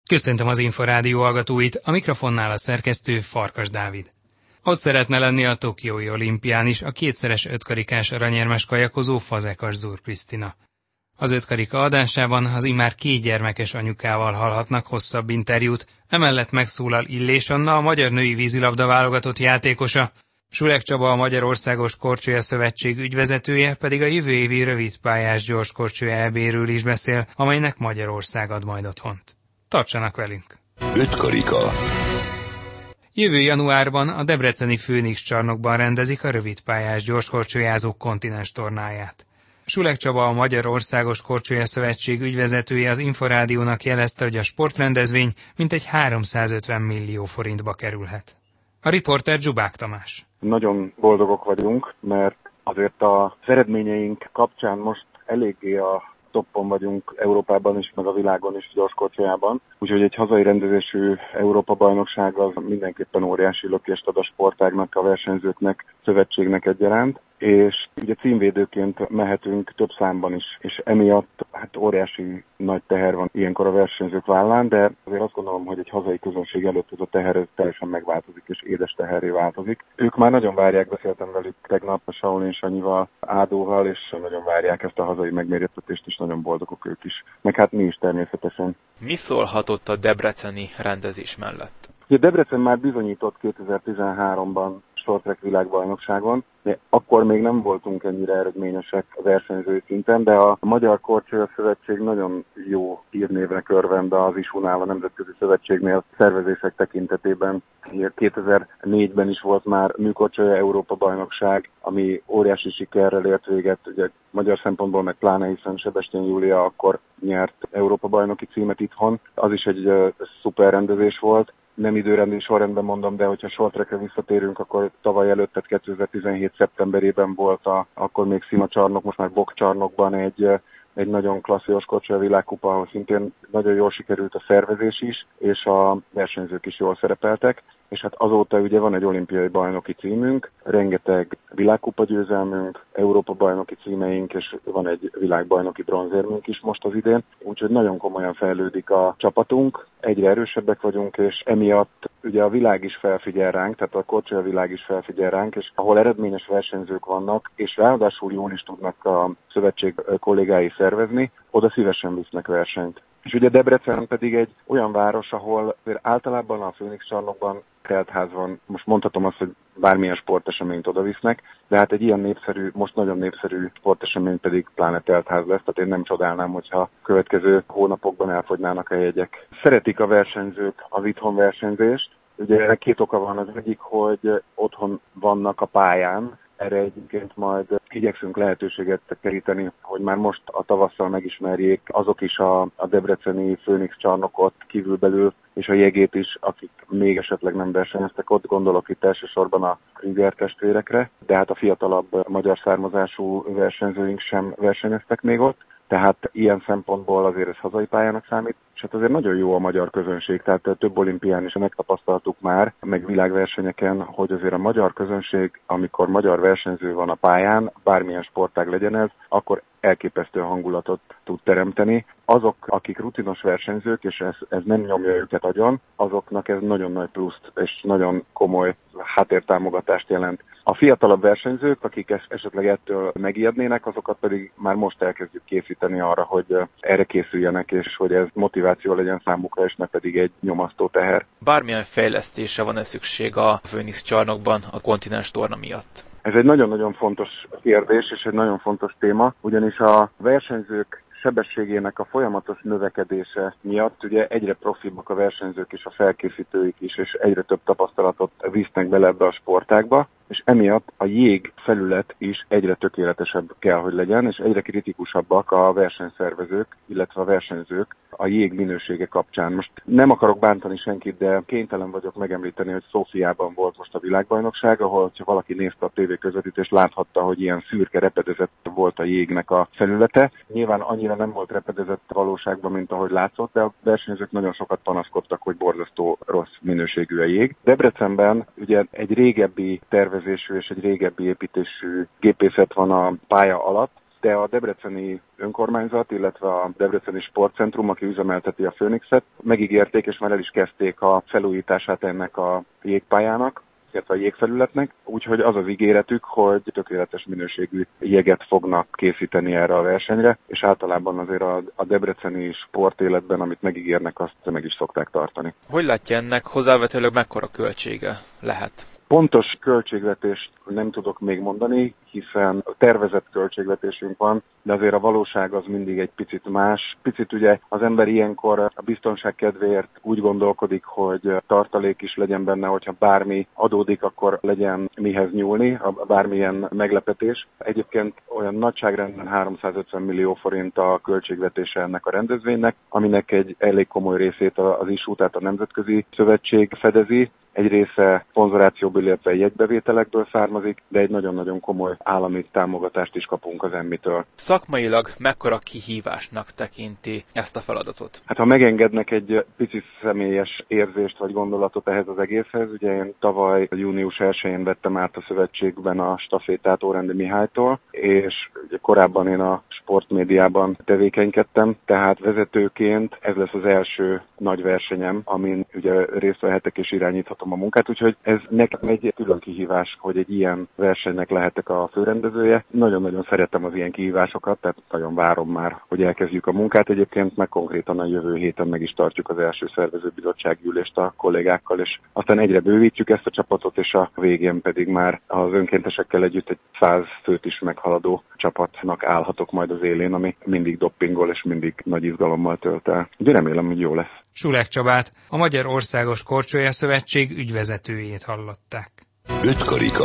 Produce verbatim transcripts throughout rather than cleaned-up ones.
Köszöntöm az Inforádió hallgatóit, a mikrofonnál a szerkesztő Farkas Dávid. Ott szeretne lenni a tokiói olimpián is a kétszeres ötkarikás aranyérmes kajakozó Fazekas Zúr Krisztina. Az ötkarika adásában az immár két gyermekes anyukával hallhatnak hosszabb interjút, emellett megszólal Illés Anna, a magyar női vízilabda válogatott játékosa, Sulek Csaba, a Magyarországos Korcsolya Szövetség ügyvezetője pedig a jövő évi rövidpályás gyors korcsolya é béről is beszél, amelynek Magyarország ad majd otthont. Tartsanak velünk! Ötkarika. Jövő januárban a debreceni Főnix csarnokban rendezik a rövidpályás gyorskorcsolyázók kontinens tornáját. Sulek Csaba, a Magyarországos Korcsolya Szövetség ügyvezetője az Inforádiónak jelezte, hogy a sportrendezvény mintegy háromszázötven millió forintba kerülhet. A riporter Zsubák Tamás. Nagyon boldogok vagyunk, mert azért az eredményeink kapcsán most eléggé a toppon vagyunk Európában is, meg a világon is gyorskorcsolyában. Úgyhogy egy hazai rendezésű Európa-bajnokság az mindenképpen óriási lökést ad a sportágnak, a versenyzőknek, szövetségnek egyaránt. És ugye címvédőként mehetünk több számban is, és emiatt hát óriási nagy teher van ilyenkor a versenyzők vállán, de azért azt gondolom, hogy egy hazai közönség előtt ez a teher teljesen megváltozik, és édes teherré változik. Ők már nagyon várják, beszéltem velük tegnap a Saulin Sanyival, Ádóval, és nagyon várják ezt a hazai megmérettetést, és nagyon boldogok ők is. Meg hát mi is természetesen. Mi szólhatott a debreceni rendezés mellett? Ugye Debrecen már bizonyított kétezer-tizenháromban short track világbajnokságon, de akkor még nem voltunk ennyire eredményesek a versenyzői szinten, de a Magyar Korcsolya Szövetség nagyon jó hírnévnek örvend az i es u-nál, a Nemzetközi Szövetségnél szervezések tekintetében. kétezer-négyben is volt már műkorcsolya Európa-bajnokság, ami óriási sikerrel ért véget, ugye magyar szempontból meg pláne, hiszen Sebestyén Júlia akkor nyert Európa-bajnoki címet itthon. Az is egy uh, szuper rendezés volt. Nem időrendi sorrendben mondom, de hogyha short trackre visszatérünk, akkor tavaly előtt, tehát kétezer-tizenhét szeptemberében volt a, akkor még Szima csarnok, most már Bok csarnokban egy, egy nagyon klassziós korcsolya világkupa, ahol szintén nagyon jól sikerült a szervezés is, és a versenyzők is jól szerepeltek. És hát azóta ugye van egy olimpiai bajnoki címünk, rengeteg világkupa győzelmünk, Európa bajnoki címeink, és van egy világbajnoki bronzérmünk is most az idén. Úgyhogy nagyon komolyan fejlődik a csapatunk, egyre erősebbek vagyunk, és emiatt ugye a világ is felfigyel ránk, tehát a korcsolya világ is felfigyel ránk, és ahol eredményes versenyzők vannak, és ráadásul jól is tudnak a szövetség kollégái szervezni, oda szívesen visznek versenyt. És ugye Debrecen pedig egy olyan város, ahol általában a Főnix csarnokban teltház van, most mondhatom azt, hogy bármilyen sporteseményt oda visznek, de hát egy ilyen népszerű, most nagyon népszerű sportesemény pedig pláne teltház lesz, tehát én nem csodálnám, hogyha következő hónapokban elfogynának a jegyek. Szeretik a versenyzők az itthon versenyzést, ugye ennek két oka van, az egyik, hogy otthon vannak a pályán, erre egyébként majd igyekszünk lehetőséget keríteni, hogy már most a tavasszal megismerjék azok is a, a debreceni Főnix csarnokot kívülbelül, és a jegét is, akik még esetleg nem versenyeztek ott, gondolok itt elsősorban a Krüger testvérekre, de hát a fiatalabb magyar származású versenyzőink sem versenyeztek még ott. Tehát ilyen szempontból azért ez hazai pályának számít, és hát azért nagyon jó a magyar közönség, tehát több olimpián is megtapasztaltuk már, meg világversenyeken, hogy azért a magyar közönség, amikor magyar versenyző van a pályán, bármilyen sportág legyen ez, akkor elképesztő hangulatot tud teremteni. Azok, akik rutinos versenyzők, és ez, ez nem nyomja őket agyon, azoknak ez nagyon nagy pluszt és nagyon komoly háttértámogatást jelent. A fiatalabb versenyzők, akik es- esetleg ettől megijednének, azokat pedig már most elkezdjük készíteni arra, hogy erre készüljenek, és hogy ez motiváció legyen számukra, és ne pedig egy nyomasztó teher. Bármilyen fejlesztésre van-e szükség a Főnix csarnokban a kontinens torna miatt? Ez egy nagyon-nagyon fontos kérdés, és egy nagyon fontos téma, ugyanis a versenyzők sebességének a folyamatos növekedése miatt ugye egyre profibbak a versenyzők és a felkészítőik is, és egyre több tapasztalatot visznek bele ebbe a sportágba, és emiatt a jég felület is egyre tökéletesebb kell, hogy legyen, és egyre kritikusabbak a versenyszervezők, illetve a versenyzők a jég minősége kapcsán. Most nem akarok bántani senkit, de kénytelen vagyok megemlíteni, hogy Szófiában volt most a világbajnokság, ahol ha valaki nézte a tévéközvetítést, láthatta, hogy ilyen szürke, repedezett volt a jégnek a felülete. Nyilván annyira nem volt repedezett valóságban, mint ahogy látszott, de a versenyzők nagyon sokat panaszkodtak, hogy borzasztó rossz minőségű a jég. Debrecenben ugye egy régebbi tervezésű és egy régebbi építésű gépészet van a pálya alatt, de a debreceni önkormányzat, illetve a debreceni sportcentrum, aki üzemelteti a Phoenixet, megígérték és már el is kezdték a felújítását ennek a jégpályának, illetve a jégfelületnek, úgyhogy az az ígéretük, hogy tökéletes minőségű jeget fognak készíteni erre a versenyre, és általában azért a, a debreceni sportéletben, amit megígérnek, azt meg is szokták tartani. Hogy látja ennek hozzávetőleg mekkora költsége lehet? Pontos költségvetést nem tudok még mondani, hiszen tervezett költségvetésünk van, de azért a valóság az mindig egy picit más. Picit ugye az ember ilyenkor a biztonság kedvéért úgy gondolkodik, hogy tartalék is legyen benne, hogyha bármi adódik, akkor legyen mihez nyúlni, bármilyen meglepetés. Egyébként olyan nagyságrendben háromszázötven millió forint a költségvetése ennek a rendezvénynek, aminek egy elég komoly részét az i es u, tehát a Nemzetközi Szövetség fedezi. Egy része szponzorációból, illetve jegybevételekből származik, de egy nagyon-nagyon komoly állami támogatást is kapunk az emmitől. Szakmailag mekkora kihívásnak tekinti ezt a feladatot? Hát ha megengednek egy picit személyes érzést vagy gondolatot ehhez az egészhez, ugye én tavaly június elsején vettem át a szövetségben a stafétát Órendi Mihálytól, és ugye korábban én a sportmédiában tevékenykedtem, tehát vezetőként ez lesz az első nagy versenyem, amin ugye részt vehetek és irányíthatom a munkát, úgyhogy ez nekem egy külön kihívás, hogy egy ilyen versenynek lehetek a főrendezője. Nagyon-nagyon szeretem az ilyen kihívásokat, tehát nagyon várom már, hogy elkezdjük a munkát. Egyébként meg konkrétan a jövő héten meg is tartjuk az első szervezőbizottsági ülést a kollégákkal, és aztán egyre bővítjük ezt a csapatot, és a végén pedig már az önkéntesekkel együtt egy száz főt is meghaladó csapatnak állhatok majd az élén, ami mindig doppingol és mindig nagy izgalommal tölt el. De remélem, hogy jó lesz. Sulek Csabát, a Magyar Országos Korcsolya Szövetség ügyvezetőjét hallották. Öt karika.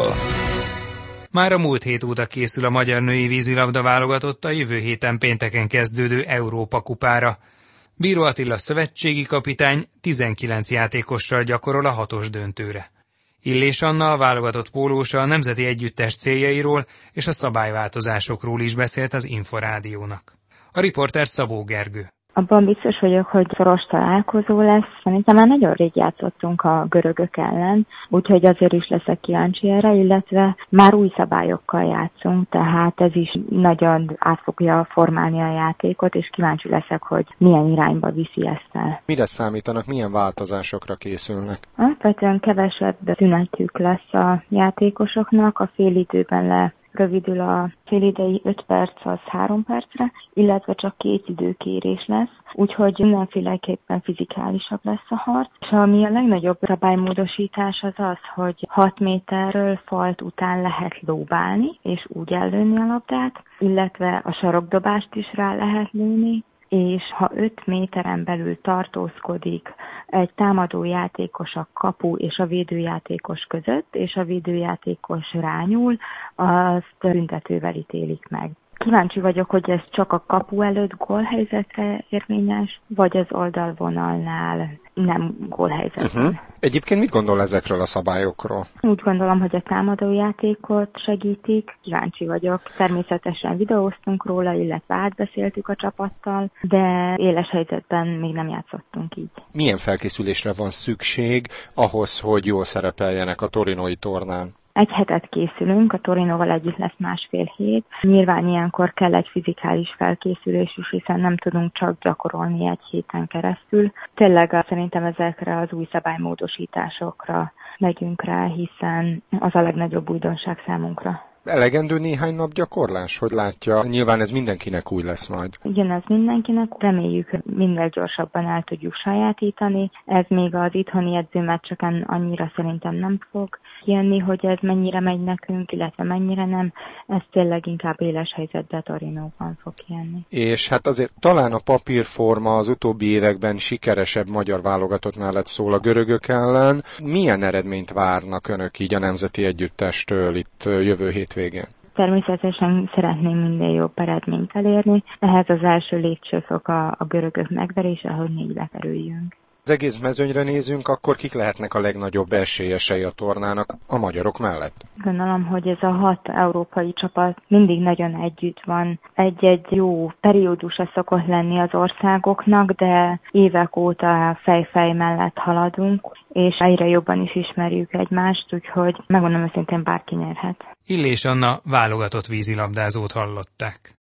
Már a múlt hét óta készül a magyar női vízilabda válogatott a jövő héten pénteken kezdődő Európa kupára. Bíró Attila szövetségi kapitány tizenkilenc játékossal gyakorol a hatos döntőre. Illés Anna, a válogatott pólósa, a nemzeti együttes céljairól és a szabályváltozásokról is beszélt az Inforádiónak. A riporter Szabó Gergő. Abban biztos vagyok, hogy szoros találkozó lesz. Szerintem már nagyon rég játszottunk a görögök ellen, úgyhogy azért is leszek kíváncsi erre, illetve már új szabályokkal játszunk, tehát ez is nagyon át fogja formálni a játékot, és kíváncsi leszek, hogy milyen irányba viszi ezt el. Mire számítanak, milyen változásokra készülnek? Alapvetően kevesebb szünetük lesz a játékosoknak, a félidőben le rövidül a félidei öt perc az három percre, illetve csak két időkérés lesz, úgyhogy mindenféleképpen fizikálisabb lesz a harc. És ami a legnagyobb szabálymódosítás az az, hogy hat méterről falt után lehet lóbálni, és úgy ellőni a labdát, illetve a sarokdobást is rá lehet lőni, és ha öt méteren belül tartózkodik egy támadó játékos a kapu és a védőjátékos között, és a védőjátékos rányúl, azt büntetővel ítélik meg. Kíváncsi vagyok, hogy ez csak a kapu előtt gólhelyzetre érvényes, vagy az oldalvonalnál nem gólhelyzetben. Uh-huh. Egyébként mit gondol ezekről a szabályokról? Úgy gondolom, hogy a támadójátékot segítik. Kíváncsi vagyok. Természetesen videóztunk róla, illetve átbeszéltük a csapattal, de éles helyzetben még nem játszottunk így. Milyen felkészülésre van szükség ahhoz, hogy jól szerepeljenek a torinói tornán? Egy hetet készülünk, a Torinóval együtt lesz másfél hét. Nyilván ilyenkor kell egy fizikális felkészülés is, hiszen nem tudunk csak gyakorolni egy héten keresztül. Tényleg szerintem ezekre az új szabálymódosításokra megyünk rá, hiszen az a legnagyobb újdonság számunkra. Elegendő néhány nap gyakorlás, hogy látja? Nyilván ez mindenkinek új lesz majd. Igen, ez mindenkinek. Reméljük, minél gyorsabban el tudjuk sajátítani. Ez még az itthoni edzőmeccseken annyira szerintem nem fog kijönni, hogy ez mennyire megy nekünk, illetve mennyire nem. Ez tényleg inkább éles helyzetben Torinóban fog kijönni. És hát azért talán a papírforma az utóbbi években sikeresebb magyar válogatott mellett szól a görögök ellen. Milyen eredményt várnak önök így a nemzeti együttestől itt jövő hét végén? Természetesen szeretném minden jobb eredményt elérni. Ehhez az első lépcsőfok a, a görögök megverése, hogy négybe kerüljünk. Az egész mezőnyre nézünk, akkor kik lehetnek a legnagyobb esélyesei a tornának a magyarok mellett? Gondolom, hogy ez a hat európai csapat mindig nagyon együtt van. Egy-egy jó periódusa szokott lenni az országoknak, de évek óta fej-fej mellett haladunk, és egyre jobban is ismerjük egymást, úgyhogy megmondom őszintén, bárki nyerhet. Illés Anna válogatott vízilabdázót hallották.